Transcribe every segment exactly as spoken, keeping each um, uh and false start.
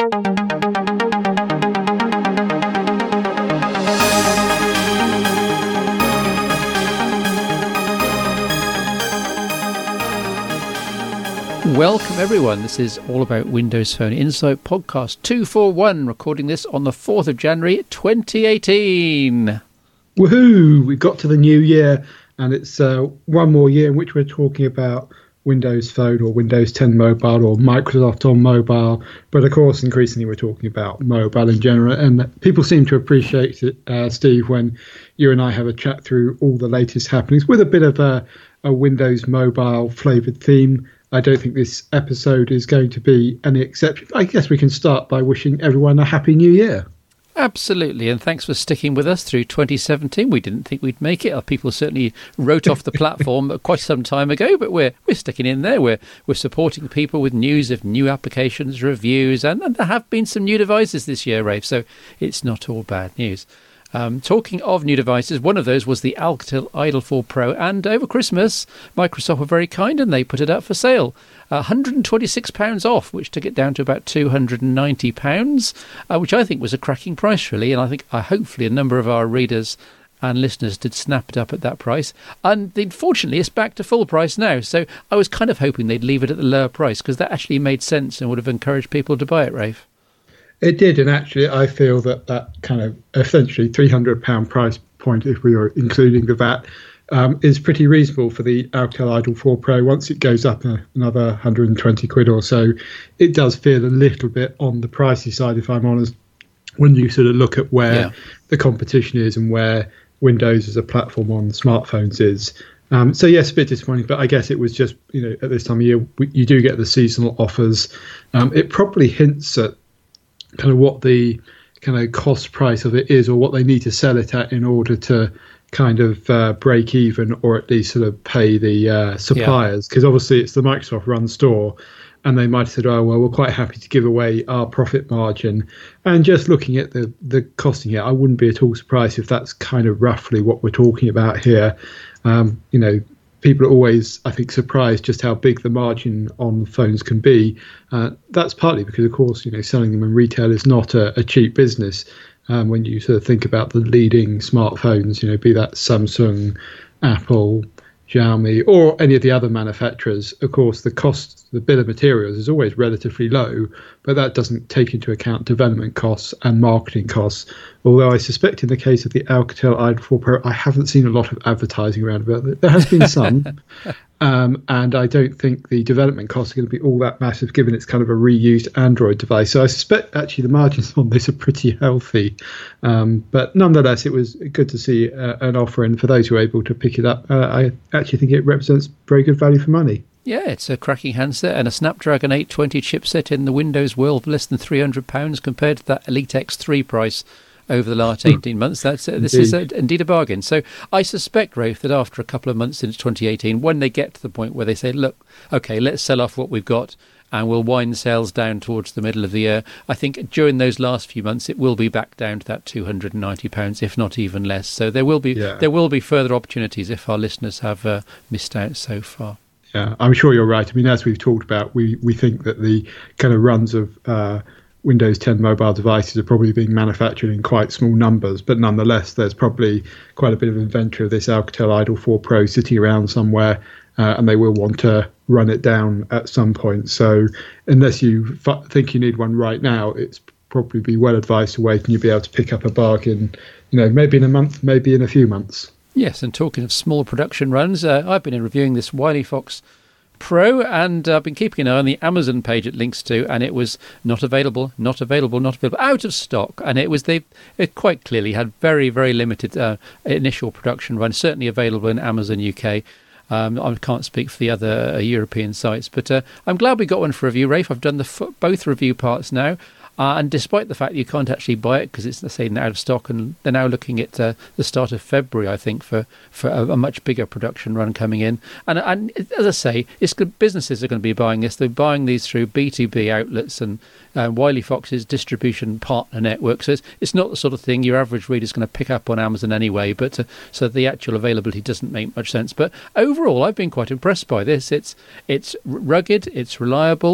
Welcome everyone, this is All About Windows Phone Insight podcast two forty-one, recording this on the fourth of January twenty eighteen. Woohoo! We've got to the new year and it's uh, one more year in which we're talking about Windows Phone or Windows ten Mobile or Microsoft on mobile, but of course increasingly we're talking about mobile in general, and people seem to appreciate it, uh, Steve, when you and I have a chat through all the latest happenings with a bit of a, a Windows Mobile flavoured theme. I don't think this episode is going to be any exception. I guess we can start by wishing everyone a happy new year. Absolutely, and thanks for sticking with us through twenty seventeen. We didn't think we'd make it. People certainly wrote off the platform quite some time ago, but we're we're sticking in there. We're we're supporting people with news of new applications, reviews, and, and there have been some new devices this year, Rafe, so it's not all bad news. Um, talking of new devices, one of those was the Alcatel Idol four Pro, and over Christmas, Microsoft were very kind and they put it up for sale. one hundred twenty-six pounds off, which took it down to about two hundred ninety pounds, uh, which I think was a cracking price, really, and I think uh, hopefully a number of our readers and listeners did snap it up at that price. And unfortunately, it's back to full price now, so I was kind of hoping they'd leave it at the lower price, because that actually made sense and would have encouraged people to buy it, Rafe. It did, and actually I feel that that kind of essentially three hundred pounds price point, if we are including the V A T, um, is pretty reasonable for the Alcatel Idol four Pro. Once it goes up a, another one hundred twenty quid or so, it does feel a little bit on the pricey side, if I'm honest, when you sort of look at where yeah. the competition is and where Windows as a platform on smartphones is. Um, so yes, a bit disappointing, but I guess it was just, you know, at this time of year, we, you do get the seasonal offers. Um, it probably hints at kind of what the kind of cost price of it is, or what they need to sell it at in order to kind of uh, break even, or at least sort of pay the uh, suppliers. Because yeah. obviously it's the Microsoft run store, and they might have said, oh, well, we're quite happy to give away our profit margin. And just looking at the, the costing here, I wouldn't be at all surprised if that's kind of roughly what we're talking about here. Um, you know, people are always, I think, surprised just how big the margin on phones can be. Uh, that's partly because, of course, you know, selling them in retail is not a, a cheap business. Um, when you sort of think about the leading smartphones, you know, be that Samsung, Apple, Xiaomi, or any of the other manufacturers, of course, the cost, the bill of materials is always relatively low, but that doesn't take into account development costs and marketing costs. Although I suspect in the case of the Alcatel Idol four Pro, I haven't seen a lot of advertising around about it. There has been some, um, and I don't think the development costs are going to be all that massive, given it's kind of a reused Android device. So I suspect actually the margins on this are pretty healthy. Um, but nonetheless, it was good to see uh, an offer, and for those who are able to pick it up, uh, I actually think it represents very good value for money. Yeah, it's a cracking handset and a Snapdragon eight twenty chipset in the Windows world for less than three hundred pounds compared to that Elite X three price over the last eighteen months. That's uh, This is a, indeed a bargain. So I suspect, Rafe, that after a couple of months into twenty eighteen, when they get to the point where they say, look, OK, let's sell off what we've got and we'll wind sales down towards the middle of the year, I think during those last few months it will be back down to that two hundred ninety pounds, if not even less. So there will be yeah. there will be further opportunities if our listeners have uh, missed out so far. Yeah, I'm sure you're right. I mean, as we've talked about, we, we think that the kind of runs of uh, Windows ten mobile devices are probably being manufactured in quite small numbers, but nonetheless, there's probably quite a bit of inventory of this Alcatel Idol four Pro sitting around somewhere, uh, and they will want to run it down at some point. So unless you f- think you need one right now, it's probably be well advised to wait, and you'll be able to pick up a bargain, you know, maybe in a month, maybe in a few months. Yes, and talking of small production runs, uh, I've been reviewing this Wiley Fox Pro, and I've uh, been keeping an eye on the Amazon page it links to, and it was not available, not available, not available, out of stock. And it was they it quite clearly had very, very limited uh, initial production run, certainly available in Amazon U K. Um, I can't speak for the other uh, European sites, but uh, I'm glad we got one for review, Rafe. I've done the f- both review parts now. Uh, and despite the fact that you can't actually buy it because it's, let's say, out of stock, and they're now looking at uh, the start of February, I think, for, for a, a much bigger production run coming in. And, and as I say, it's good. Businesses are going to be buying this. They're buying these through B two B outlets and uh, Wiley Fox's distribution partner network. So it's, it's not the sort of thing your average reader is going to pick up on Amazon anyway. But uh, so the actual availability doesn't make much sense. But overall, I've been quite impressed by this. It's it's rugged. It's reliable.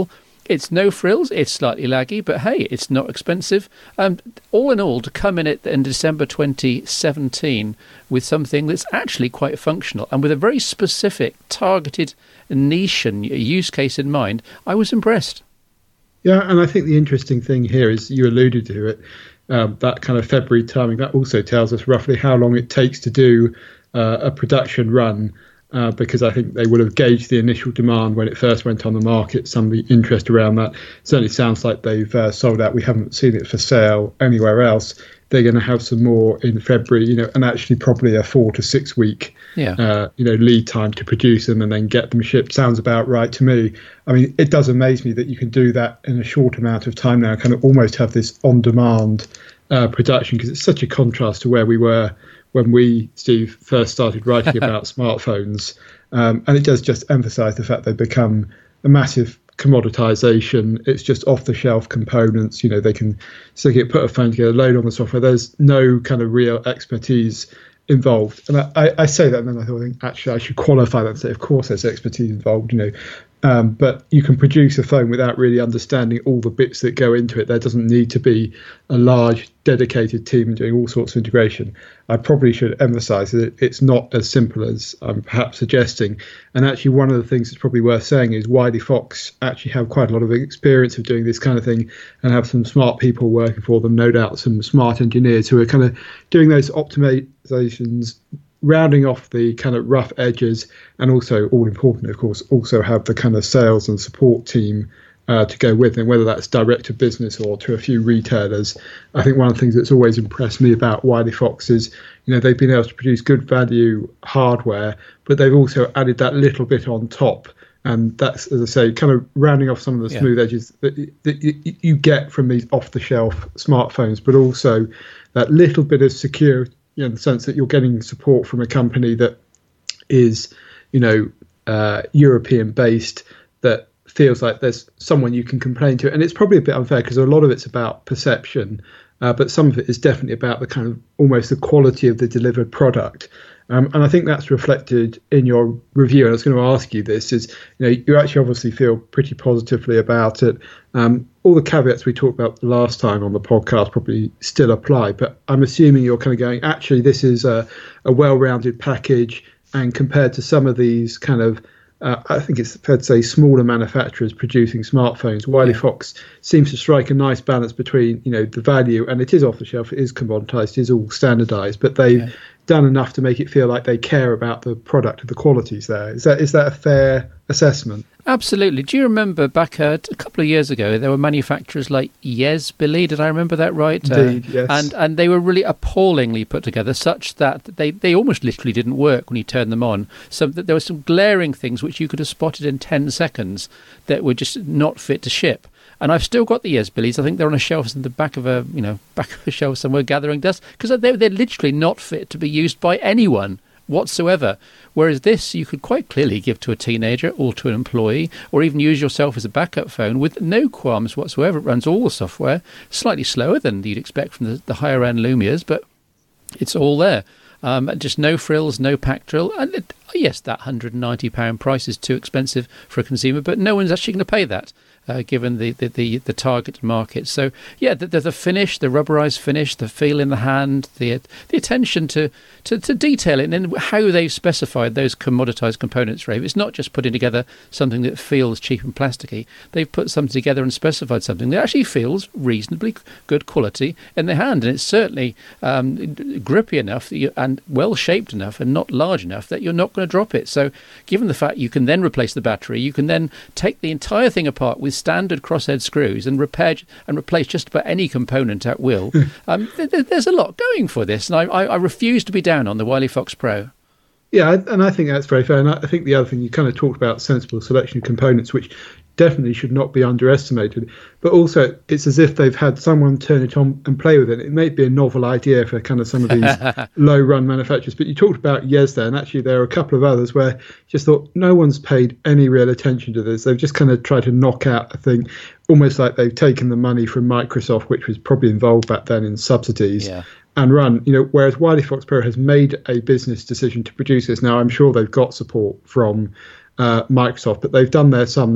it's no frills, it's slightly laggy, but hey, it's not expensive. Um, all in all, to come in it in December twenty seventeen with something that's actually quite functional and with a very specific, targeted niche and use case in mind, I was impressed. Yeah, and I think the interesting thing here is you alluded to it, um, that kind of February timing, that also tells us roughly how long it takes to do uh, a production run. Uh, because I think they would have gauged the initial demand when it first went on the market, some of the interest around that. Certainly sounds like they've uh, sold out. We haven't seen it for sale anywhere else. They're going to have some more in February, you know, and actually probably a four to six week, yeah. uh, you know, lead time to produce them and then get them shipped. Sounds about right to me. I mean, it does amaze me that you can do that in a short amount of time now, kind of almost have this on-demand uh, production, because it's such a contrast to where we were when we, Steve, first started writing about smartphones. Um, and it does just emphasize the fact they've become a massive commoditization. It's just off-the-shelf components. You know, they can stick it, put a phone together, load on the software. There's no kind of real expertise involved. And I, I say that, and then I thought, actually, I should qualify that and say, of course, there's expertise involved, you know. Um, but you can produce a phone without really understanding all the bits that go into it. There doesn't need to be a large dedicated team doing all sorts of integration. I probably should emphasize that it's not as simple as I'm perhaps suggesting. And actually, one of the things that's probably worth saying is Wiley Fox actually have quite a lot of experience of doing this kind of thing and have some smart people working for them, no doubt some smart engineers who are kind of doing those optimizations, rounding off the kind of rough edges, and also, all important, of course, also have the kind of sales and support team uh, to go with them, whether that's direct to business or to a few retailers. I think one of the things that's always impressed me about Wiley Fox is, you know, they've been able to produce good value hardware, but they've also added that little bit on top. And that's, as I say, kind of rounding off some of the smooth yeah. edges that, that you, you get from these off-the-shelf smartphones, but also that little bit of security, you know, in the sense that you're getting support from a company that is, you know, uh, European based, that feels like there's someone you can complain to. And it's probably a bit unfair because a lot of it's about perception, uh, but some of it is definitely about the kind of almost the quality of the delivered product. Um, and I think that's reflected in your review. And I was going to ask you this is, you know, you actually obviously feel pretty positively about it. Um, all the caveats we talked about last time on the podcast probably still apply, but I'm assuming you're kind of going, actually, this is a, a well-rounded package. And compared to some of these kind of, uh, I think it's fair to say, smaller manufacturers producing smartphones, Wiley yeah. Fox seems to strike a nice balance between, you know, the value, and it is off the shelf, it is commoditized, it is all standardized, but they've yeah. done enough to make it feel like they care about the product and the qualities there. Is that is that a fair assessment? Absolutely. Do you remember back uh, a couple of years ago, there were manufacturers like Yesbilly, did I remember that right? Indeed, uh, yes. And and they were really appallingly put together, such that they, they almost literally didn't work when you turned them on. So that there were some glaring things which you could have spotted in ten seconds that were just not fit to ship. And I've still got the Yesbillys. I think they're on a shelf in the back of a, you know, back of a shelf somewhere gathering dust, because they're, they're literally not fit to be used by anyone whatsoever. Whereas this, you could quite clearly give to a teenager or to an employee, or even use yourself as a backup phone with no qualms whatsoever. It runs all the software, slightly slower than you'd expect from the, the higher end Lumias, but it's all there. Um, just no frills, no pack drill. And it, yes, that one hundred ninety pounds price is too expensive for a consumer, but no one's actually going to pay that. Uh, given the, the, the, the target market. So, yeah, the, the, the finish, the rubberized finish, the feel in the hand, the the attention to, to, to detail it, and how they've specified those commoditized components, Rave. It's not just putting together something that feels cheap and plasticky. They've put something together and specified something that actually feels reasonably good quality in the hand. And it's certainly um, grippy enough that you, and well-shaped enough and not large enough that you're not going to drop it. So, given the fact you can then replace the battery, you can then take the entire thing apart with standard crosshead screws and repair and replace just about any component at will. um, th- th- there's a lot going for this, and I, I, I refuse to be down on the Wiley Fox Pro. Yeah, and I think that's very fair. And I think the other thing, you kind of talked about sensible selection of components, which definitely should not be underestimated. But also, it's as if they've had someone turn it on and play with it. It may be a novel idea for kind of some of these low-run manufacturers. But you talked about Yes there, and actually there are a couple of others where you just thought no one's paid any real attention to this. They've just kind of tried to knock out a thing, almost like they've taken the money from Microsoft, which was probably involved back then in subsidies. Yeah. And run, you know, whereas Wiley Fox Pro has made a business decision to produce this. Now, I'm sure they've got support from uh, Microsoft, but they've done their sums.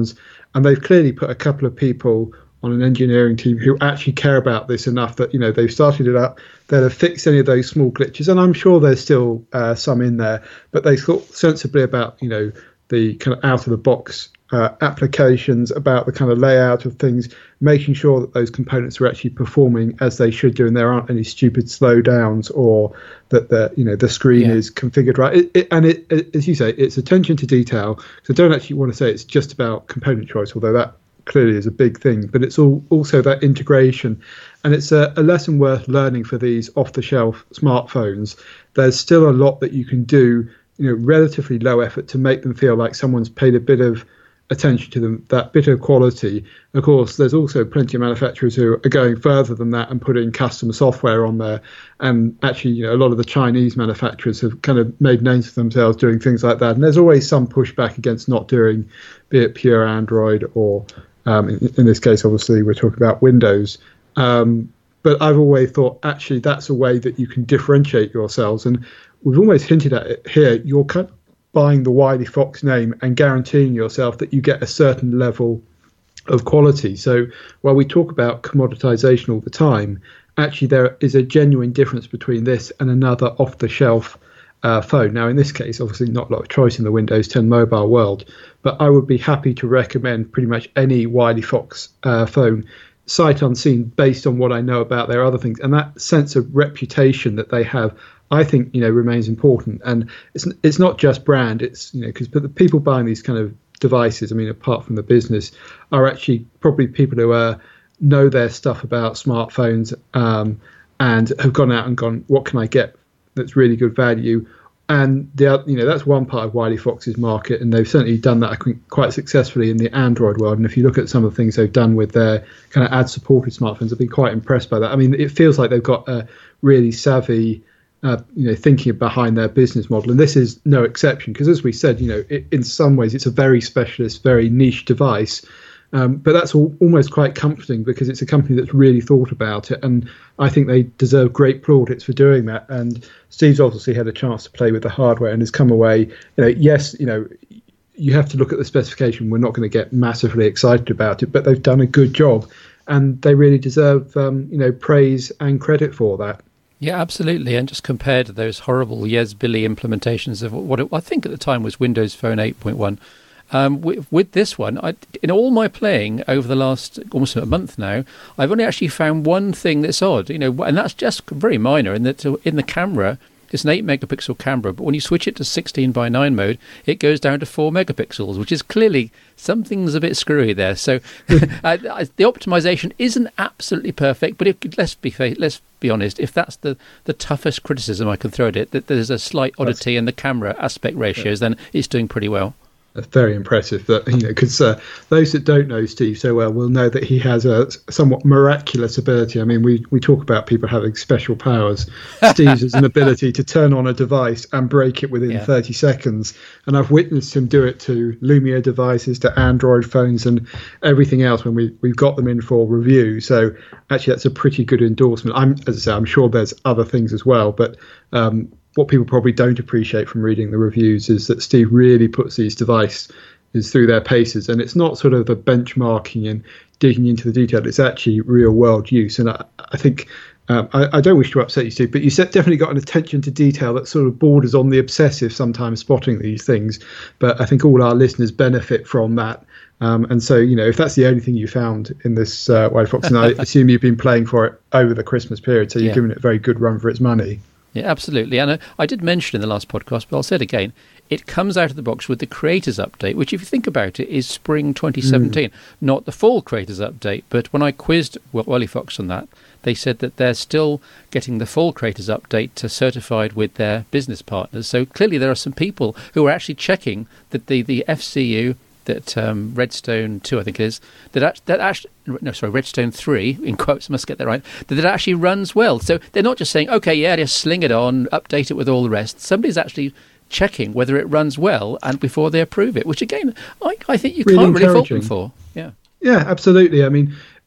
and they've clearly put a couple of people on an engineering team who actually care about this enough that, you know, they've started it up. They'll have fixed any of those small glitches, and I'm sure there's still uh, some in there, but they thought sensibly about, you know, the kind of out of the box uh, applications, about the kind of layout of things, making sure that those components are actually performing as they should do, and there aren't any stupid slowdowns, or that the, you know, the screen yeah. is configured right. It, it, and it, it, as you say, it's attention to detail. So I don't actually want to say it's just about component choice, although that clearly is a big thing, but it's all also that integration, and it's a, a lesson worth learning for these off-the-shelf smartphones. There's still a lot that you can do, you know, relatively low effort to make them feel like someone's paid a bit of attention to them, that bit of quality. Of course, there's also plenty of manufacturers who are going further than that and putting custom software on there. And actually, you know, a lot of the Chinese manufacturers have kind of made names for themselves doing things like that. And there's always some pushback against not doing, be it pure Android or, um, in, in this case, obviously, we're talking about Windows. Um, but I've always thought, actually, that's a way that you can differentiate yourselves. And we've almost hinted at it here. You're kind of buying the Wiley Fox name and guaranteeing yourself that you get a certain level of quality. So while we talk about commoditization all the time, actually there is a genuine difference between this and another off-the-shelf uh, phone. Now, in this case, obviously not a lot of choice in the Windows ten mobile world, but I would be happy to recommend pretty much any Wiley Fox uh, phone, sight unseen, based on what I know about their other things. And that sense of reputation that they have, I think, you know, remains important. And it's it's not just brand. It's, you know, because the people buying these kind of devices, I mean, apart from the business, are actually probably people who uh, know their stuff about smartphones um, and have gone out and gone, what can I get that's really good value? And the other, you know, that's one part of Wiley Fox's market, and they've certainly done that, I think, quite successfully in the Android world. And if you look at some of the things they've done with their kind of ad-supported smartphones, I've been quite impressed by that. I mean, it feels like they've got a really savvy, uh, you know, thinking behind their business model, and this is no exception. Because as we said, you know, it, in some ways it's a very specialist, very niche device. Um, but that's all, almost quite comforting, because it's a company that's really thought about it, and I think they deserve great plaudits for doing that. And Steve's obviously had a chance to play with the hardware and has come away, you know, yes, you know, you have to look at the specification. We're not going to get massively excited about it, but they've done a good job, and they really deserve, um, you know, praise and credit for that. Yeah, absolutely. And just compared to those horrible Yes Billy implementations of what it, I think at the time was Windows Phone eight point one. Um, with, with this one, I, in all my playing over the last almost a month now, I've only actually found one thing that's odd, you know, and that's just very minor. In that, in the camera, it's an eight megapixel camera, but when you switch it to sixteen by nine mode, it goes down to four megapixels, which is clearly something's a bit screwy there. So uh, the optimization isn't absolutely perfect, but it, let's be let's be honest, if that's the, the toughest criticism I can throw at it, that there's a slight oddity that's, in the camera aspect ratios, yeah. then it's doing pretty well. That's very impressive. That, you know, because uh, those that don't know Steve so well will know that he has a somewhat miraculous ability. I mean, we, we talk about people having special powers. Steve's has an ability to turn on a device and break it within yeah. thirty seconds. And I've witnessed him do it to Lumia devices, to Android phones, and everything else when we, we've got them in for review. So actually, that's a pretty good endorsement. I'm, as I say, I'm sure there's other things as well, but um, what people probably don't appreciate from reading the reviews is that Steve really puts these devices through their paces, and it's not sort of the benchmarking and digging into the detail. It's actually real world use. And I, I think um, I, I don't wish to upset you, Steve, but you definitely got an attention to detail that sort of borders on the obsessive sometimes, spotting these things. But I think all our listeners benefit from that. Um, and so, you know, if that's the only thing you found in this uh, Wiley Fox, and I assume you've been playing for it over the Christmas period, so you've yeah. given it a very good run for its money. Yeah, absolutely. And uh, I did mention in the last podcast, but I'll say it again, it comes out of the box with the Creators Update, which, if you think about it, is spring twenty seventeen. Mm. Not the full Creators Update, but when I quizzed Wiley Fox on that, they said that they're still getting the full Creators Update to certified with their business partners. So clearly there are some people who are actually checking that the, the F C U, that um, Redstone two, I think it is, that, that actually, no, sorry, Redstone three, in quotes, I must get that right, that it actually runs well. So they're not just saying, okay, yeah, just sling it on, update it with all the rest. Somebody's actually checking whether it runs well and before they approve it, which again, I, I think you really can't really fault them for. Yeah. Yeah, absolutely. I mean,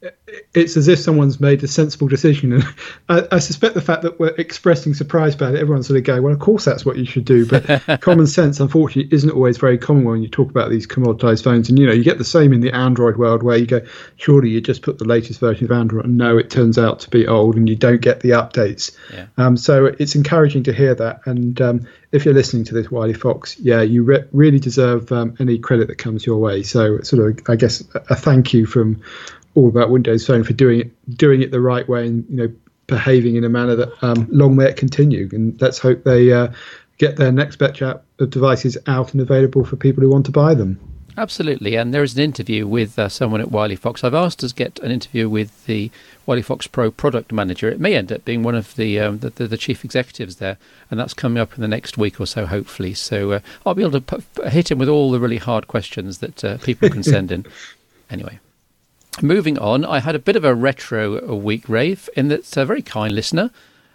it's as if someone's made a sensible decision. And I, I suspect the fact that we're expressing surprise about it, everyone's sort of going, well, of course that's what you should do. But common sense, unfortunately, isn't always very common when you talk about these commoditized phones. And, you know, you get the same in the Android world where you go, surely you just put the latest version of Android. And no, it turns out to be old and you don't get the updates. Yeah. Um, so it's encouraging to hear that. And um, if you're listening to this, Wiley Fox, yeah, you re- really deserve um, any credit that comes your way. So sort of, I guess, a, a thank you from all about Windows Phone for doing it, doing it the right way, and you know, behaving in a manner that um, long may it continue. And let's hope they uh, get their next batch of devices out and available for people who want to buy them. Absolutely, and there is an interview with uh, someone at Wiley Fox. I've asked us to get an interview with the Wiley Fox Pro product manager. It may end up being one of the, um, the, the the chief executives there, and that's coming up in the next week or so, hopefully. So uh, I'll be able to put, hit him with all the really hard questions that uh, people can send in. Anyway. Moving on, I had a bit of a retro week, Rave, in that a very kind listener,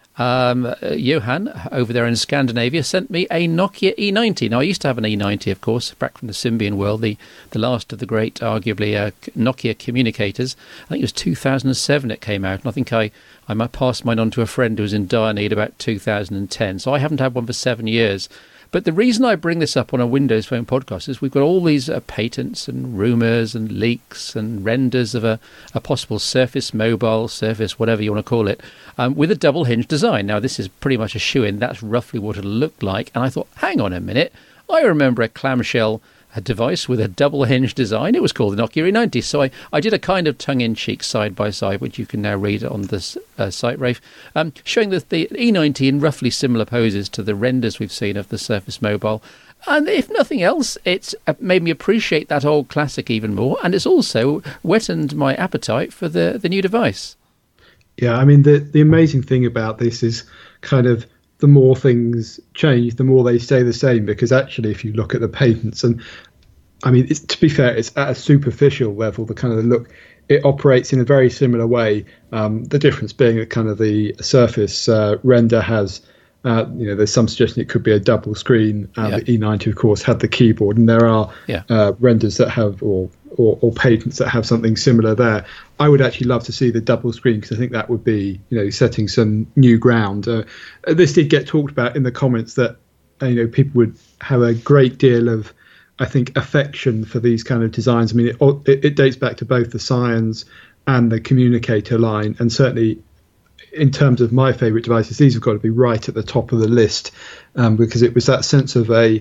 um, uh, Johan, over there in Scandinavia, sent me a Nokia E ninety. Now, I used to have an E ninety, of course, back from the Symbian world, the, the last of the great, arguably, uh, Nokia communicators. I think it was two thousand seven it came out, and I think I, I might pass mine on to a friend who was in dire need about two thousand ten. So I haven't had one for seven years. But the reason I bring this up on a Windows Phone podcast is we've got all these uh, patents and rumours and leaks and renders of a, a possible Surface Mobile, Surface, whatever you want to call it, um, with a double hinge design. Now, this is pretty much a shoe-in. That's roughly what it'll look like. And I thought, hang on a minute. I remember a clamshell a device with a double hinge design. It was called the Nokia E ninety. So I, I did a kind of tongue-in-cheek side-by-side, which you can now read on this uh, site, Rafe, um, showing that the E ninety in roughly similar poses to the renders we've seen of the Surface Mobile. And if nothing else, it's made me appreciate that old classic even more, and it's also whetted my appetite for the, the new device. Yeah, I mean, the, the amazing thing about this is kind of the more things change, the more they stay the same, because actually if you look at the patents, and I mean, it's, to be fair, it's at a superficial level, the kind of the look, it operates in a very similar way. Um, the difference being that kind of the Surface uh, render has, uh, you know, there's some suggestion it could be a double screen. Uh, yeah. The E ninety, of course, had the keyboard, and there are yeah. uh, renders that have, or, or or patents that have something similar there. I would actually love to see the double screen, because I think that would be, you know, setting some new ground. Uh, this did get talked about in the comments that, uh, you know, people would have a great deal of, I think, affection for these kind of designs. I mean, it, it, it dates back to both the Science and the Communicator line, and certainly in terms of my favourite devices, these have got to be right at the top of the list, um, because it was that sense of a,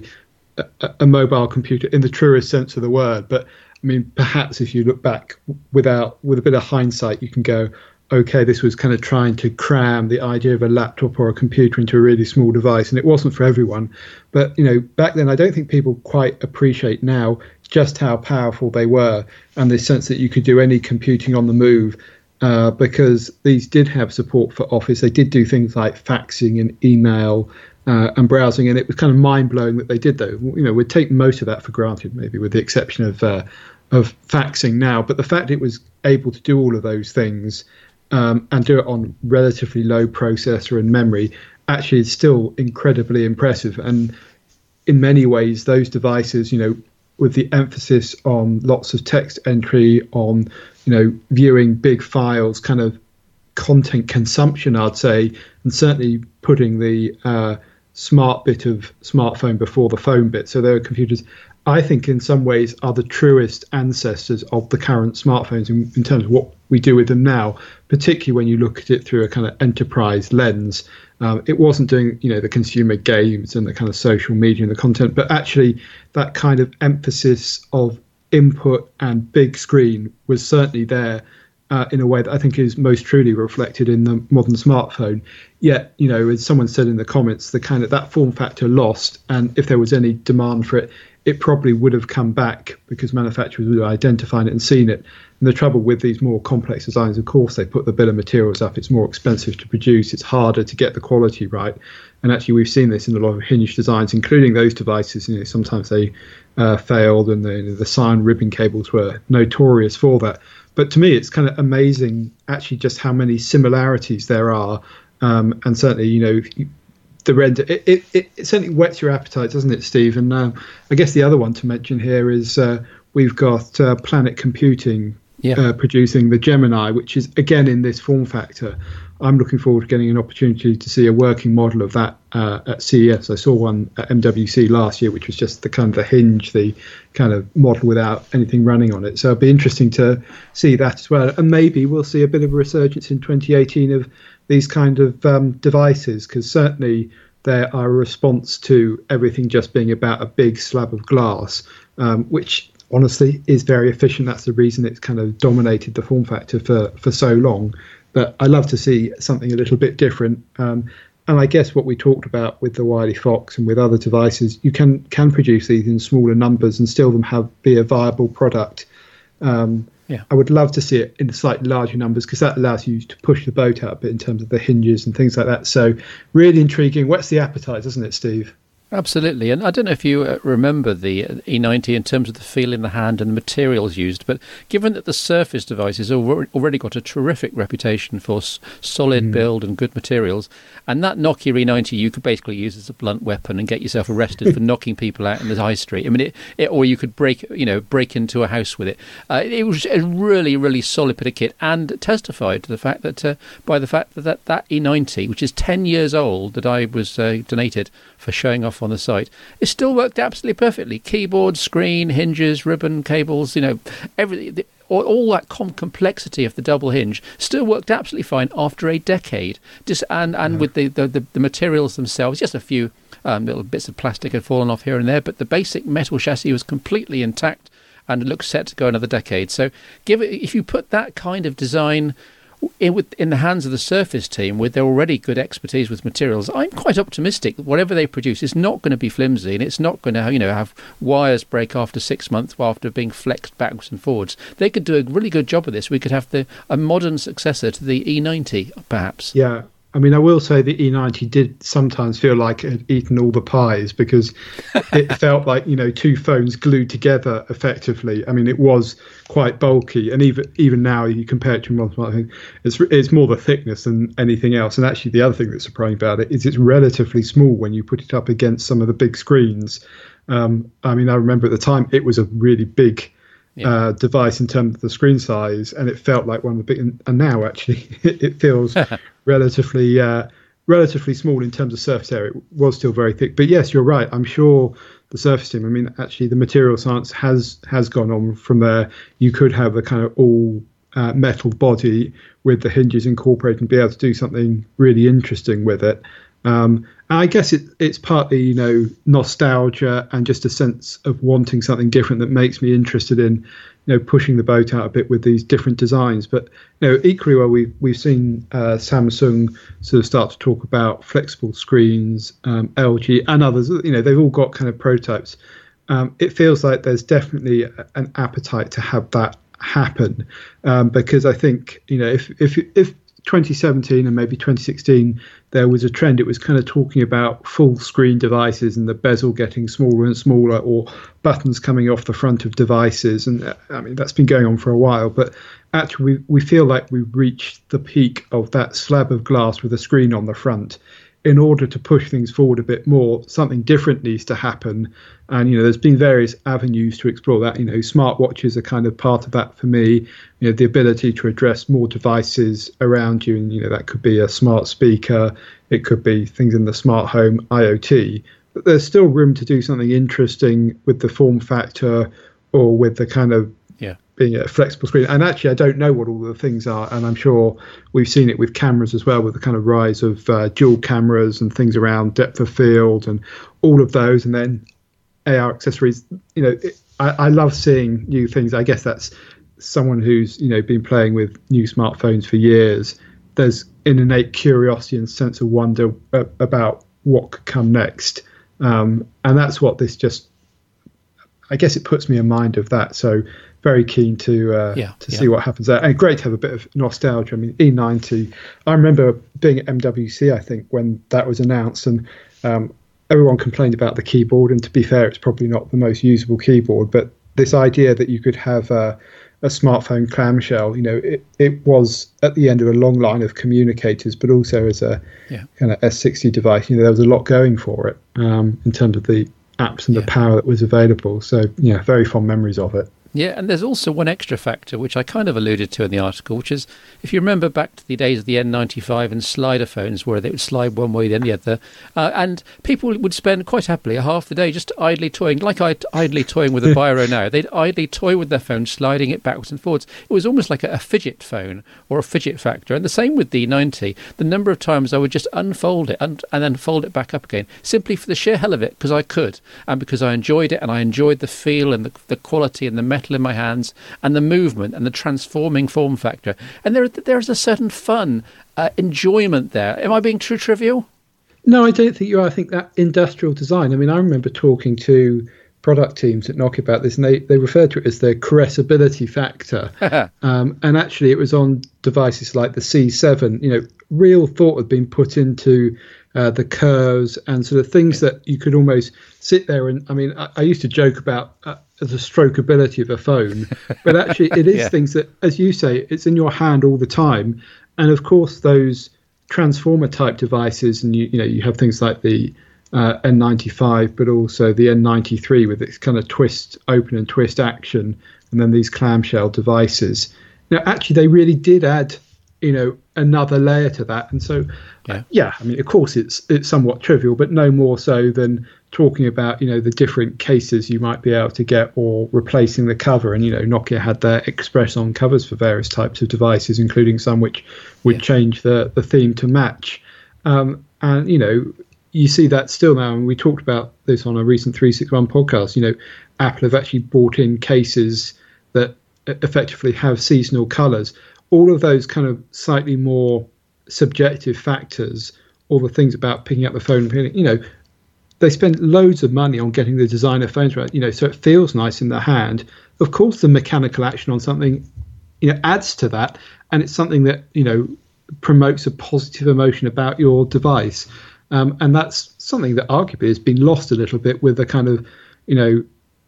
a a mobile computer in the truest sense of the word. But I mean, perhaps if you look back without with a bit of hindsight, you can go, okay, this was kind of trying to cram the idea of a laptop or a computer into a really small device, and it wasn't for everyone. But, you know, back then, I don't think people quite appreciate now just how powerful they were, and the sense that you could do any computing on the move, uh, because these did have support for Office. They did do things like faxing and email uh, and browsing, and it was kind of mind-blowing that they did, though. You know, we'd take most of that for granted, maybe with the exception of uh, of faxing now. But the fact it was able to do all of those things, Um, and do it on relatively low processor and memory, actually is still incredibly impressive. And in many ways, those devices, you know, with the emphasis on lots of text entry, on, you know, viewing big files, kind of content consumption, I'd say, and certainly putting the uh, smart bit of smartphone before the phone bit. So there are computers, I think, in some ways are the truest ancestors of the current smartphones in, in terms of what we do with them now, particularly when you look at it through a kind of enterprise lens. Um, it wasn't doing, you know, the consumer games and the kind of social media and the content, but actually that kind of emphasis of input and big screen was certainly there uh, in a way that I think is most truly reflected in the modern smartphone. Yet, you know, as someone said in the comments, the kind of that form factor lost, and if there was any demand for it, it probably would have come back because manufacturers would have identified it and seen it. And the trouble with these more complex designs, of course, they put the bill of materials up. It's more expensive to produce. It's harder to get the quality right. And actually, we've seen this in a lot of hinged designs, including those devices. You know, sometimes they uh, failed, and the, the Scion ribbon cables were notorious for that. But to me, it's kind of amazing, actually, just how many similarities there are. Um, and certainly, you know, the render, it, it, it certainly whets your appetite, doesn't it, Steve? And uh, I guess the other one to mention here is uh, we've got uh, Planet Computing yeah. uh, producing the Gemini, which is again in this form factor. I'm looking forward to getting an opportunity to see a working model of that uh, at C E S. I saw one at M W C last year, which was just the kind of the hinge, the kind of model without anything running on it. So it'll be interesting to see that as well. And maybe we'll see a bit of a resurgence in twenty eighteen of these kind of um, devices, because certainly they are a response to everything just being about a big slab of glass, um, which honestly is very efficient. That's the reason it's kind of dominated the form factor for, for so long. But I love to see something a little bit different. Um, and I guess what we talked about with the Wiley Fox and with other devices, you can can produce these in smaller numbers and still them have be a viable product. Um, yeah. I would love to see it in slightly larger numbers, because that allows you to push the boat out a bit in terms of the hinges and things like that. So really intriguing. Whets the appetite, doesn't it, Steve? Absolutely. And I don't know if you uh, remember the E ninety in terms of the feel in the hand and the materials used, but given that the Surface device has already got a terrific reputation for s- solid mm. build and good materials, and that Nokia E ninety you could basically use as a blunt weapon and get yourself arrested for knocking people out in the high street. I mean, it, it, or you could break, you know, break into a house with it. Uh, it was a really, really solid bit of kit, and testified to the fact that uh, by the fact that, that that E ninety, which is ten years old, that I was uh, donated for showing off on the site, it still worked absolutely perfectly. Keyboard, screen, hinges, ribbon, cables, you know, everything, all, all that com- complexity of the double hinge still worked absolutely fine after a decade. Just and, and yeah. with the, the, the, the materials themselves, just a few um, little bits of plastic had fallen off here and there, but the basic metal chassis was completely intact and it looks set to go another decade. So give it, if you put that kind of design In, with, in the hands of the Surface team, with their already good expertise with materials, I'm quite optimistic that whatever they produce is not going to be flimsy, and it's not going to, you know, have wires break after six months after being flexed backwards and forwards. They could do a really good job of this. We could have the a modern successor to the E ninety, perhaps. Yeah. I mean, I will say the E ninety did sometimes feel like it had eaten all the pies, because it felt like, you know, two phones glued together effectively. I mean, it was quite bulky, and even even now you compare it to one smartphone, it's it's more the thickness than anything else. And actually, the other thing that's surprising about it is it's relatively small when you put it up against some of the big screens. Um, I mean, I remember at the time it was a really big Yeah. Uh, device in terms of the screen size, and it felt like one of the big. And now, actually, it, it feels relatively uh, relatively small in terms of surface area. It was still very thick, but yes, you're right. I'm sure the Surface team. I mean, actually, the material science has has gone on from there. You could have a kind of all uh, metal body with the hinges incorporated and be able to do something really interesting with it. Um, and I guess it, it's partly, you know, nostalgia and just a sense of wanting something different that makes me interested in, you know, pushing the boat out a bit with these different designs. But, you know, equally well, we've, we've seen uh, Samsung sort of start to talk about flexible screens, um, L G and others. You know, they've all got kind of prototypes. Um, it feels like there's definitely an appetite to have that happen, um, because I think, you know, if if if twenty seventeen and maybe twenty sixteen there was a trend, it was kind of talking about full screen devices and the bezel getting smaller and smaller, or buttons coming off the front of devices. And I mean, that's been going on for a while, but actually we, we feel like we've reached the peak of that slab of glass with a screen on the front. In order to push things forward a bit more, something different needs to happen. And, you know, there's been various avenues to explore that. You know, smartwatches are kind of part of that for me. You know, the ability to address more devices around you. And, you know, that could be a smart speaker. It could be things in the smart home, IoT. But there's still room to do something interesting with the form factor, or with the kind of yeah. being a flexible screen. And actually, I don't know what all the things are. And I'm sure we've seen it with cameras as well, with the kind of rise of uh, dual cameras and things around depth of field and all of those. And then A R accessories. You know, it, I, I love seeing new things. I guess that's someone who's, you know, been playing with new smartphones for years. There's an innate curiosity and sense of wonder uh, about what could come next. Um, and that's what this just, I guess it puts me in mind of that. So very keen to uh, yeah, to yeah. see what happens there. And great to have a bit of nostalgia. I mean, E ninety, I remember being at M W C, I think, when that was announced, and um, everyone complained about the keyboard. And to be fair, it's probably not the most usable keyboard, but this idea that you could have a, a smartphone clamshell, you know, it, it was at the end of a long line of communicators, but also as a yeah. kind of S sixty device. You know, there was a lot going for it um, in terms of the apps and yeah. the power that was available. So, yeah, very fond memories of it. Yeah, and there's also one extra factor, which I kind of alluded to in the article, which is, if you remember back to the days of the N ninety-five and slider phones, where they would slide one way then the other, uh, and people would spend quite happily a half the day just idly toying, like I idly toying with a Biro now. They'd idly toy with their phone, sliding it backwards and forwards. It was almost like a, a fidget phone or a fidget factor. And the same with the ninety. The number of times I would just unfold it and, and then fold it back up again, simply for the sheer hell of it, because I could, and because I enjoyed it, and I enjoyed the feel and the, the quality and the metal in my hands and the movement and the transforming form factor. And there there's a certain fun, uh, enjoyment there. Am I being too trivial? No, I don't think you are. I think that industrial design, I mean, I remember talking to product teams at Nokia about this, and they, they referred to it as the caressability factor. um, and actually it was on devices like the C seven, you know, real thought had been put into uh, the curves and sort of things that you could almost sit there and, I mean, I, I used to joke about uh, the strokeability of a phone, but actually it is yeah. things that, as you say, it's in your hand all the time. And of course, those transformer type devices, and you, you know, you have things like the uh, N ninety-five, but also the N ninety-three with its kind of twist, open and twist action, and then these clamshell devices. You know, actually, they really did add, you know, another layer to that. And so, yeah, uh, yeah I mean, of course, it's it's somewhat trivial, but no more so than talking about, you know, the different cases you might be able to get, or replacing the cover. And, you know, Nokia had their Express on covers for various types of devices, including some which would yeah. change the, the theme to match. Um, and, you know, you see that still now, and we talked about this on a recent three sixty-one podcast, you know, Apple have actually brought in cases that effectively have seasonal colours. All of those kind of slightly more subjective factors, all the things about picking up the phone, you know, they spend loads of money on getting the designer phones right, you know, so it feels nice in the hand. Of course, the mechanical action on something, you know, adds to that, and it's something that, you know, promotes a positive emotion about your device. Um, and that's something that arguably has been lost a little bit with the kind of, you know,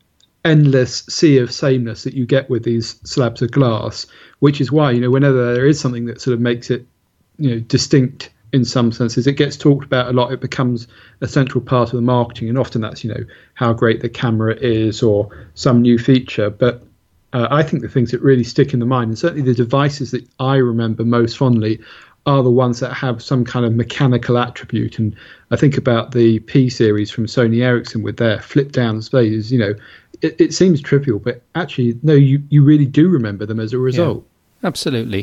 endless sea of sameness that you get with these slabs of glass, which is why, you know, whenever there is something that sort of makes it, you know, distinct in some senses, it gets talked about a lot. It becomes a central part of the marketing, and often that's, you know, how great the camera is or some new feature. But uh, I think the things that really stick in the mind, and certainly the devices that I remember most fondly, are the ones that have some kind of mechanical attribute. And I think about the P series from Sony Ericsson with their flip down displays. You know, it, it seems trivial, but actually, no, you, you really do remember them as a result. Yeah, absolutely.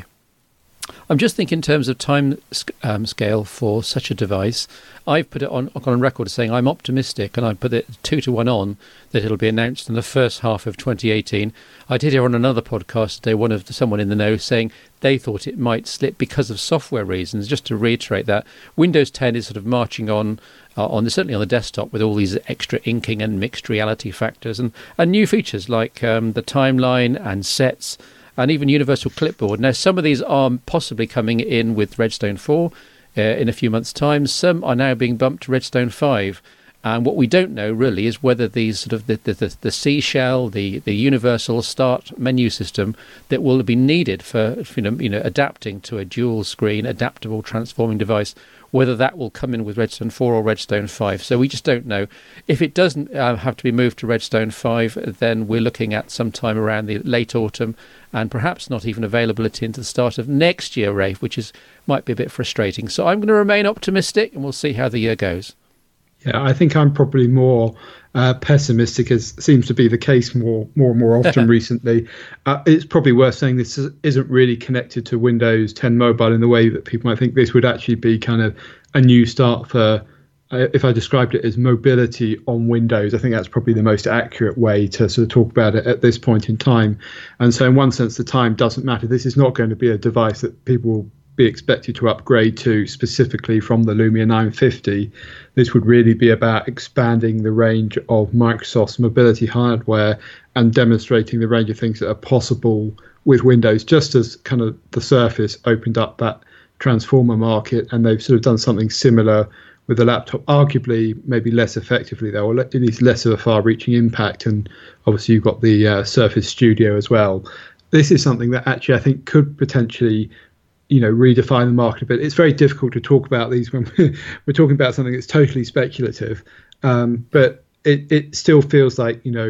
I'm just thinking in terms of time um, scale for such a device. I've put it on on record saying I'm optimistic, and I put it two to one on that it'll be announced in the first half of twenty eighteen. I did hear on another podcast today one of the, someone in the know saying they thought it might slip because of software reasons. Just to reiterate that, Windows ten is sort of marching on, uh, on certainly on the desktop, with all these extra inking and mixed reality factors and, and new features like um, the timeline and sets, and even Universal Clipboard. Now, some of these are possibly coming in with Redstone four uh, in a few months' time. Some are now being bumped to Redstone five. And what we don't know really is whether these sort of the the, the, the C shell, the, the universal start menu system that will be needed for, you know, you know adapting to a dual screen, adaptable, transforming device, whether that will come in with Redstone four or Redstone five. So we just don't know. If it doesn't uh, have to be moved to Redstone five, then we're looking at sometime around the late autumn, and perhaps not even availability into the start of next year, Rafe, which is might be a bit frustrating. So I'm going to remain optimistic, and we'll see how the year goes. Yeah, I think I'm probably more uh, pessimistic, as seems to be the case more, more and more often recently. Uh, it's probably worth saying this isn't really connected to Windows ten Mobile in the way that people might think. This would actually be kind of a new start for, uh, if I described it as mobility on Windows, I think that's probably the most accurate way to sort of talk about it at this point in time. And so in one sense, the time doesn't matter. This is not going to be a device that people will be expected to upgrade to specifically from the Lumia nine fifty. This would really be about expanding the range of Microsoft's mobility hardware and demonstrating the range of things that are possible with Windows, just as kind of the Surface opened up that transformer market, and they've sort of done something similar with the laptop, arguably maybe less effectively though, or at least less of a far-reaching impact. And obviously you've got the uh, Surface Studio as well. This is something that actually I think could potentially, you know, redefine the market a bit. It's very difficult to talk about these when we're talking about something that's totally speculative, um, but it, it still feels like, you know,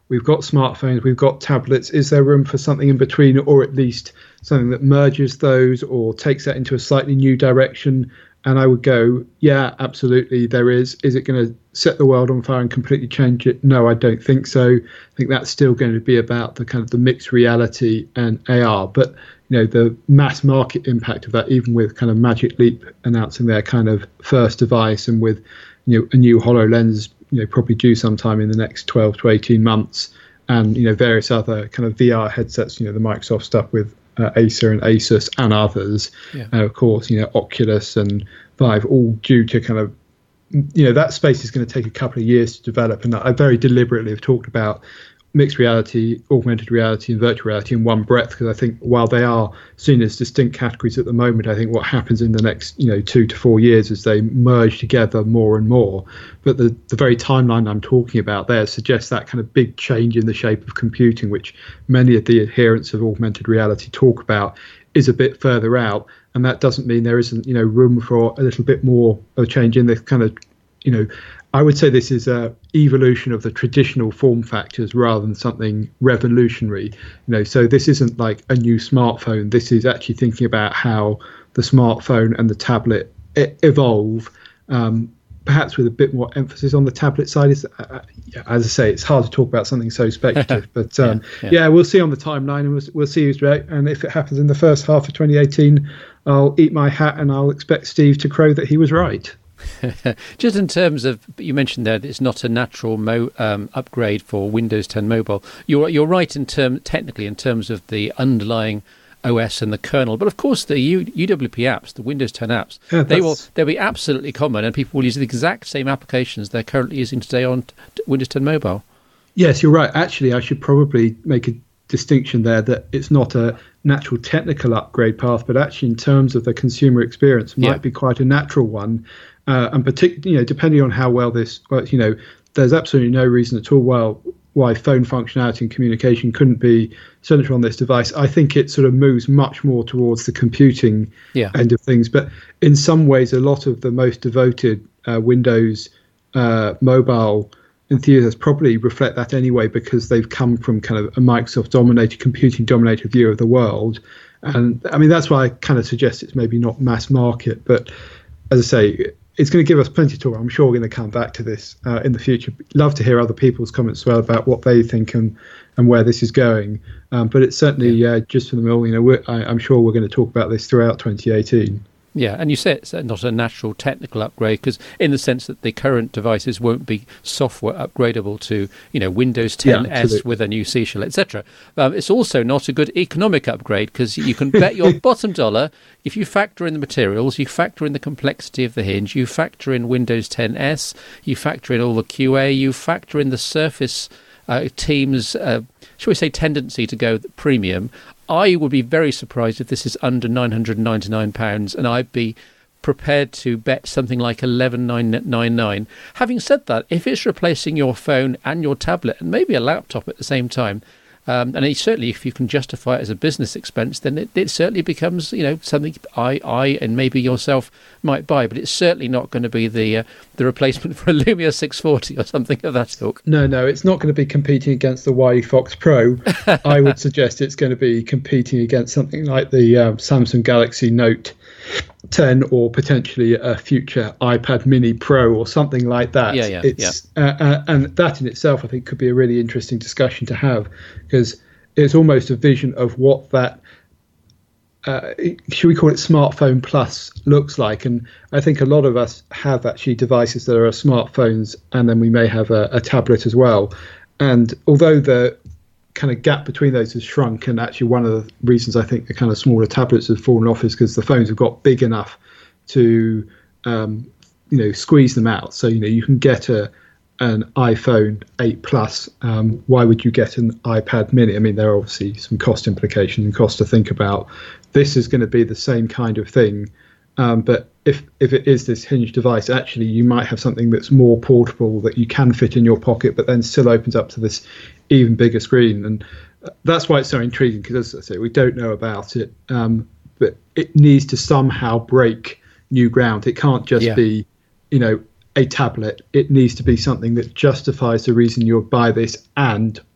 we've got smartphones, we've got tablets. Is there room for something in between, or at least something that merges those or takes that into a slightly new direction? And I would go, yeah, absolutely, there is. Is it going to set the world on fire and completely change it? No, I don't think so. I think that's still going to be about the kind of the mixed reality and A R. But, you know, the mass market impact of that, even with kind of Magic Leap announcing their kind of first device, and with, you know, a new HoloLens, you know, probably due sometime in the next twelve to eighteen months, and, you know, various other kind of V R headsets, you know, the Microsoft stuff with Uh, Acer and Asus and others, yeah. uh, of course, you know, Oculus and Vive, all due to kind of, you know, that space is going to take a couple of years to develop. And I very deliberately have talked about mixed reality, augmented reality and virtual reality in one breath, because I think while they are seen as distinct categories at the moment, I think what happens in the next, you know, two to four years is they merge together more and more. But the, the very timeline I'm talking about there suggests that kind of big change in the shape of computing, which many of the adherents of augmented reality talk about, is a bit further out. And that doesn't mean there isn't, you know, room for a little bit more of a change in the kind of, you know, I would say this is a evolution of the traditional form factors rather than something revolutionary. You know, so this isn't like a new smartphone. This is actually thinking about how the smartphone and the tablet e- evolve, um, perhaps with a bit more emphasis on the tablet side. Is uh, yeah, as I say, it's hard to talk about something so speculative, but um, yeah, yeah. yeah, we'll see on the timeline, and we'll, we'll see who's right. And if it happens in the first half of twenty eighteen, I'll eat my hat and I'll expect Steve to crow that he was right. Just in terms of, you mentioned there that it's not a natural mo, um, upgrade for Windows ten Mobile. You're you're right in term technically in terms of the underlying O S and the kernel, but of course the U, U W P apps, the Windows ten apps, yeah, they will they'll be absolutely common, and people will use the exact same applications they're currently using today on t- Windows ten Mobile. Yes, you're right. Actually, I should probably make a distinction there that it's not a natural technical upgrade path, but actually in terms of the consumer experience might yeah. be quite a natural one. Uh, and particularly, you know, depending on how well this works, you know, there's absolutely no reason at all well why phone functionality and communication couldn't be central on this device. I think it sort of moves much more towards the computing yeah. end of things. But in some ways, a lot of the most devoted uh, Windows uh, mobile enthusiasts probably reflect that anyway, because they've come from kind of a Microsoft-dominated, computing-dominated view of the world. And I mean, that's why I kind of suggest it's maybe not mass market. But as I say, it's going to give us plenty to talk. I'm sure we're going to come back to this uh, in the future. Love to hear other people's comments as well about what they think and, and where this is going. Um, but it's certainly yeah. uh, just for the mill. You know, we're, I, I'm sure we're going to talk about this throughout twenty eighteen. Yeah, and you say it's not a natural technical upgrade, because in the sense that the current devices won't be software upgradable to, you know, Windows ten yeah, S with a new C shell, et cetera. Um, it's also not a good economic upgrade, because you can bet your bottom dollar, if you factor in the materials, you factor in the complexity of the hinge, you factor in Windows ten S, you factor in all the Q A, you factor in the Surface uh, team's, uh, shall we say, tendency to go premium. I would be very surprised if this is under nine hundred ninety-nine pounds, and I'd be prepared to bet something like eleven thousand nine hundred ninety-nine. Having said that, if it's replacing your phone and your tablet and maybe a laptop at the same time, um, and it, certainly if you can justify it as a business expense, then it, it certainly becomes, you know, something I, I and maybe yourself might buy. But it's certainly not going to be the uh, the replacement for a Lumia six forty or something of that ilk. No, no, it's not going to be competing against the Wiley Fox Pro. I would suggest it's going to be competing against something like the uh, Samsung Galaxy Note ten, or potentially a future iPad Mini Pro or something like that. Yeah, yeah, it's, yeah. Uh, uh, and that in itself, I think, could be a really interesting discussion to have, because it's almost a vision of what that, uh, should we call it smartphone plus, looks like. And I think a lot of us have actually devices that are smartphones, and then we may have a, a tablet as well. And although the kind of gap between those has shrunk, and actually one of the reasons I think the kind of smaller tablets have fallen off is because the phones have got big enough to um, you know squeeze them out. So you know you can get a an iPhone eight Plus. Um, why would you get an iPad Mini? I mean, there are obviously some cost implications and cost to think about. This is going to be the same kind of thing, um, but if if it is this hinge device, actually you might have something that's more portable that you can fit in your pocket, but then still opens up to this even bigger screen. And that's why it's so intriguing, because as I say, we don't know about it, um, but it needs to somehow break new ground. It can't just yeah. be, you know, a tablet. It needs to be something that justifies the reason you'll buy this, and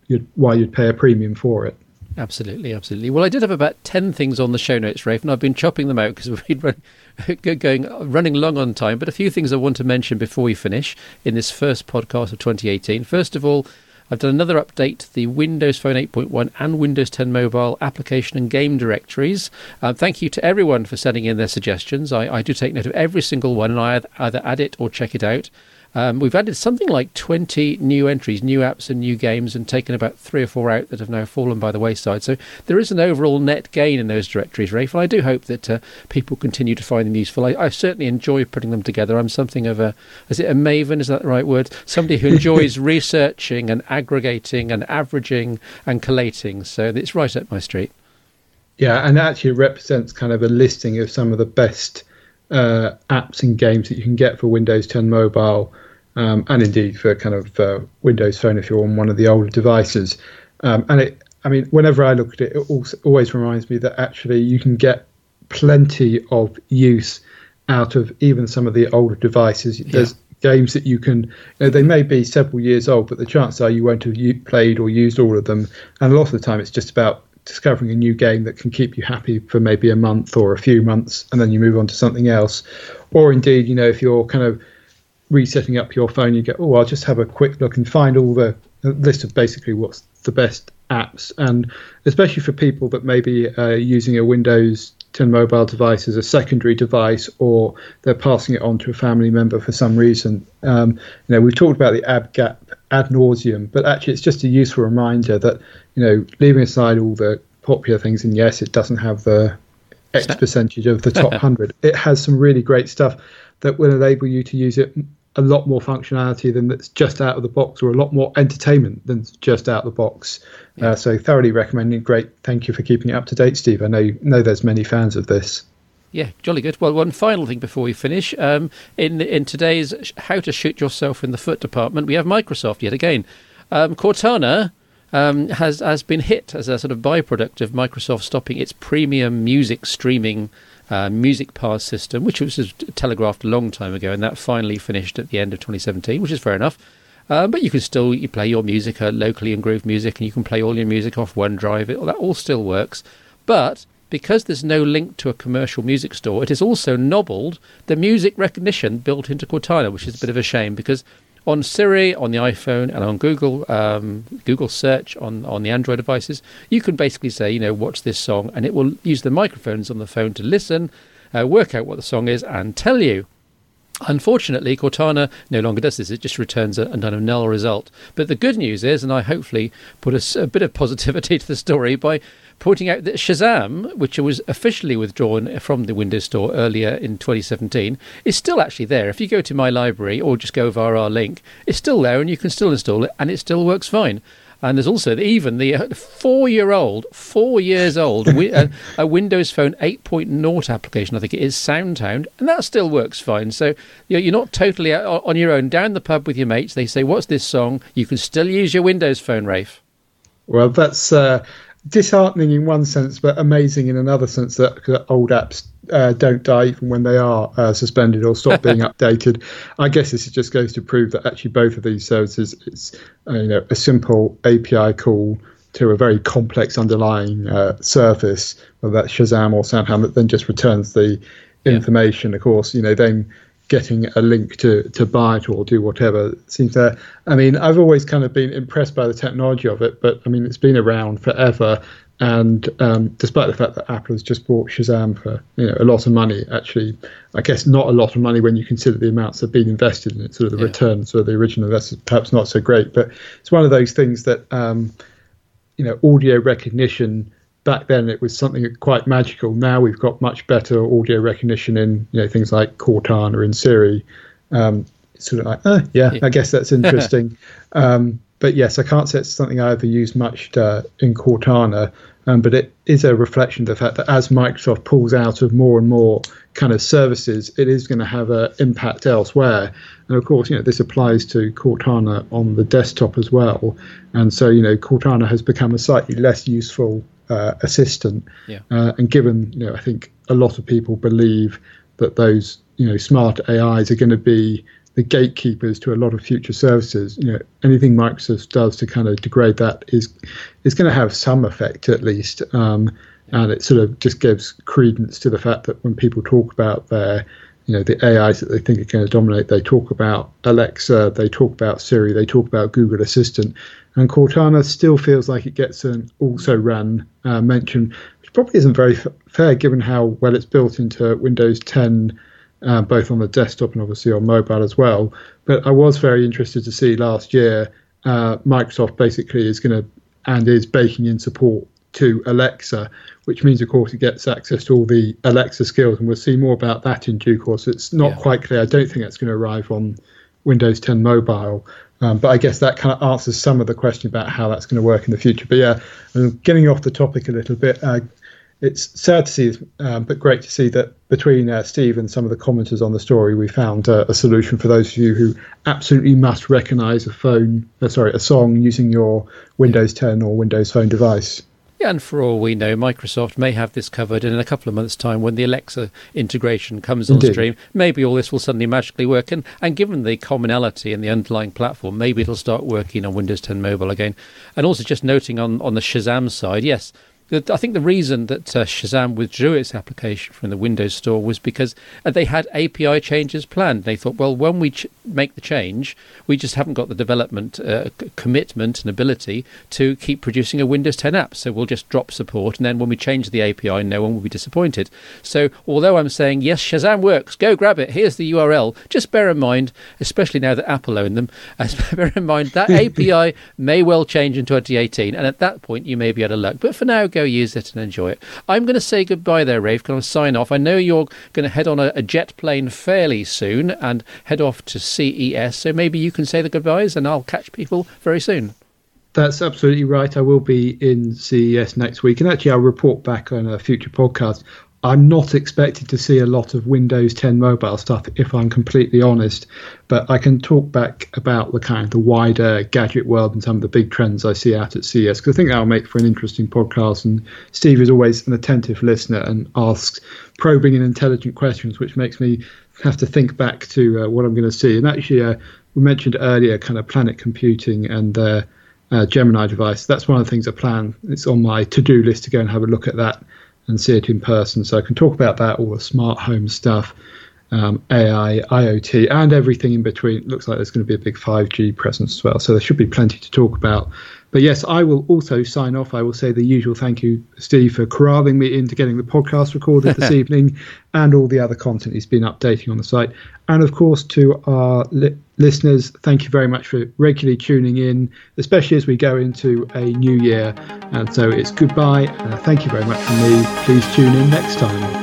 you'd why you'd pay a premium for it. Absolutely, absolutely. Well, I did have about ten things on the show notes, Rafe, and I've been chopping them out because we've been run, going running long on time. But a few things I want to mention before we finish in this first podcast of twenty eighteen. First of all, I've done another update to the Windows Phone eight point one and Windows ten Mobile application and game directories. Um, thank you to everyone for sending in their suggestions. I, I do take note of every single one, and I either add it or check it out. Um, we've added something like twenty new entries, new apps and new games, and taken about three or four out that have now fallen by the wayside. So there is an overall net gain in those directories, Rafe, and I do hope that uh, people continue to find them useful. I, I certainly enjoy putting them together. I'm something of a, is it a maven, is that the right word? Somebody who enjoys researching and aggregating and averaging and collating. So it's right up my street. Yeah, and actually represents kind of a listing of some of the best Uh, apps and games that you can get for Windows ten Mobile, um, and indeed for kind of uh, Windows Phone if you're on one of the older devices. Um, and it, I mean, whenever I look at it, it also, always reminds me that actually you can get plenty of use out of even some of the older devices. Yeah. There's games that you can, you know, they may be several years old, but the chances are you won't have u- played or used all of them. And a lot of the time it's just about discovering a new game that can keep you happy for maybe a month or a few months, and then you move on to something else. Or indeed, you know, if you're kind of resetting up your phone, you go, oh, I'll just have a quick look and find all the list of basically what's the best apps. And especially for people that may be uh, using a Windows ten Mobile device as a secondary device, or they're passing it on to a family member for some reason. Um, you know, we've talked about the app gap ad nauseum, but actually it's just a useful reminder that, you know, leaving aside all the popular things, and yes, it doesn't have the X percentage of the top one hundred, it has some really great stuff that will enable you to use it a lot more functionality than that's just out of the box, or a lot more entertainment than just out of the box. Yeah. Uh, so thoroughly recommended. Great. Thank you for keeping it up to date, Steve. I know, know there's many fans of this. Yeah, jolly good. Well, one final thing before we finish. Um, in in today's How to Shoot Yourself in the Foot department, we have Microsoft yet again. Um, Cortana um, has, has been hit as a sort of byproduct of Microsoft stopping its premium music streaming Uh, Music Pass system, which was telegraphed a long time ago, and that finally finished at the end of twenty seventeen, which is fair enough. Uh, but you can still you play your music uh, locally in Groove Music, and you can play all your music off OneDrive. It, that all still works. But because there's no link to a commercial music store, it has also nobbled the music recognition built into Cortana, which is a bit of a shame, because on Siri, on the iPhone, and on Google um, Google Search on, on the Android devices, you can basically say, you know, watch this song, and it will use the microphones on the phone to listen, uh, work out what the song is, and tell you. Unfortunately, Cortana no longer does this. It just returns a, a null result. But the good news is, and I hopefully put a, a bit of positivity to the story by pointing out that Shazam, which was officially withdrawn from the Windows Store earlier in twenty seventeen, is still actually there. If you go to My Library or just go via our link, it's still there and you can still install it, and it still works fine. And there's also even the four-year-old, four years old, a, a Windows Phone eight point oh application, I think it is, Soundhound, and that still works fine. So you're not totally on your own. Down the pub with your mates, they say, what's this song? You can still use your Windows Phone, Rafe. Well, that's uh, disheartening in one sense, but amazing in another sense, that, that old apps uh, don't die even when they are uh, suspended or stop being updated. I guess this just goes to prove that actually both of these services, it's uh, you know, a simple A P I call to a very complex underlying uh, service, whether that's Shazam or Soundhound, that then just returns the information. Yeah. Of course, you know, then getting a link to, to buy it or do whatever seems to, I mean, I've always kind of been impressed by the technology of it, but I mean, it's been around forever. And um, despite the fact that Apple has just bought Shazam for, you know, a lot of money, actually, I guess not a lot of money when you consider the amounts that have been invested in it, sort of the yeah. return, sort of the original investors, perhaps not so great. But it's one of those things that, um, you know, audio recognition, back then it was something quite magical. Now we've got much better audio recognition in, you know, things like Cortana and Siri. Um, it's sort of like, oh, yeah, yeah, I guess that's interesting. um, but yes, I can't say it's something I ever used much uh, in Cortana. Um, but it is a reflection of the fact that as Microsoft pulls out of more and more kind of services, it is going to have an impact elsewhere. And of course, you know, this applies to Cortana on the desktop as well. And so, you know, Cortana has become a slightly less useful uh, assistant. Yeah. Uh, and given, you know, I think a lot of people believe that those, you know, smart A Is are going to be the gatekeepers to a lot of future services. You know, anything Microsoft does to kind of degrade that is is going to have some effect at least, um, and it sort of just gives credence to the fact that when people talk about their, you know, the A Is that they think are going to dominate, they talk about Alexa, they talk about Siri, they talk about Google Assistant, and Cortana still feels like it gets an also ran uh, mention, which probably isn't very f- fair given how well it's built into Windows ten. Uh, both on the desktop and obviously on mobile as well. But I was very interested to see last year uh, Microsoft basically is going to and is baking in support to Alexa, which means, of course, it gets access to all the Alexa skills. And we'll see more about that in due course. It's not yeah. quite clear. I don't think that's going to arrive on Windows ten mobile. Um, but I guess that kind of answers some of the question about how that's going to work in the future. But yeah, getting off the topic a little bit, uh, it's sad to see, um, but great to see that between uh, Steve and some of the commenters on the story, we found uh, a solution for those of you who absolutely must recognise a phone, uh, sorry, a song using your Windows ten or Windows Phone device. Yeah, and for all we know, Microsoft may have this covered in a couple of months' time when the Alexa integration comes on Indeed. stream. Maybe all this will suddenly magically work. And, and given the commonality in the underlying platform, maybe it'll start working on Windows ten Mobile again. And also just noting on, on the Shazam side, yes, I think the reason that uh, Shazam withdrew its application from the Windows Store was because uh, they had A P I changes planned. They thought, well, when we ch- make the change, we just haven't got the development uh, c- commitment and ability to keep producing a Windows ten app. So we'll just drop support, and then when we change the A P I, no one will be disappointed. So although I'm saying, yes, Shazam works, go grab it, here's the U R L, just bear in mind, especially now that Apple own them, uh, bear in mind that A P I may well change in twenty eighteen, and at that point you may be out of luck. But for now, go use it and enjoy it. I'm going to say goodbye there, Rafe. Can I sign off? I know you're going to head on a, a jet plane fairly soon and head off to C E S, so maybe you can say the goodbyes and I'll catch people very soon. That's absolutely right. I will be in C E S next week, and actually I'll report back on a future podcast. I'm not expected to see a lot of Windows ten mobile stuff, if I'm completely honest, but I can talk back about the kind of the wider gadget world and some of the big trends I see out at C E S, because I think that'll make for an interesting podcast. And Steve is always an attentive listener and asks probing and intelligent questions, which makes me have to think back to uh, what I'm going to see. And actually, uh, we mentioned earlier kind of Planet Computing and their uh, Gemini device. That's one of the things I plan. It's on my to-do list to go and have a look at that and see it in person. So I can talk about that, all the smart home stuff, um, A I, IoT, and everything in between. It looks like there's going to be a big five G presence as well. So there should be plenty to talk about. But yes, I will also sign off. I will say the usual thank you, Steve, for corralling me into getting the podcast recorded this evening and all the other content he's been updating on the site. And of course, to our li- listeners, thank you very much for regularly tuning in, especially as we go into a new year. And so it's goodbye. Uh, thank you very much from me. Please tune in next time.